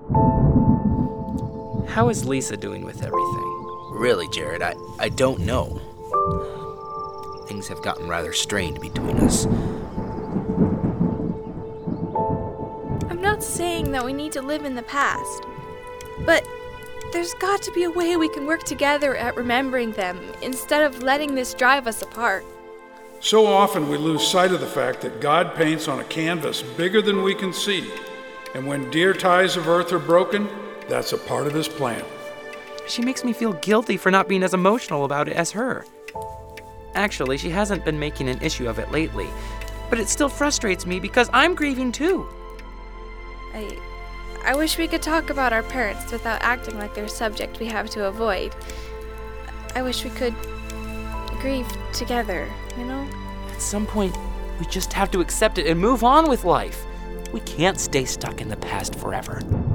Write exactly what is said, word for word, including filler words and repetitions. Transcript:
How is Lisa doing with everything? Really, Jared, I, I don't know. Things have gotten rather strained between us. I'm not saying that we need to live in the past, but there's got to be a way we can work together at remembering them instead of letting this drive us apart. So often we lose sight of the fact that God paints on a canvas bigger than we can see. And when dear ties of earth are broken, that's a part of his plan. She makes me feel guilty for not being as emotional about it as her. Actually, she hasn't been making an issue of it lately, but it still frustrates me because I'm grieving too. I I wish we could talk about our parents without acting like they're a subject we have to avoid. I wish we could grieve together, you know? At some point, we just have to accept it and move on with life. We can't stay stuck in the past forever.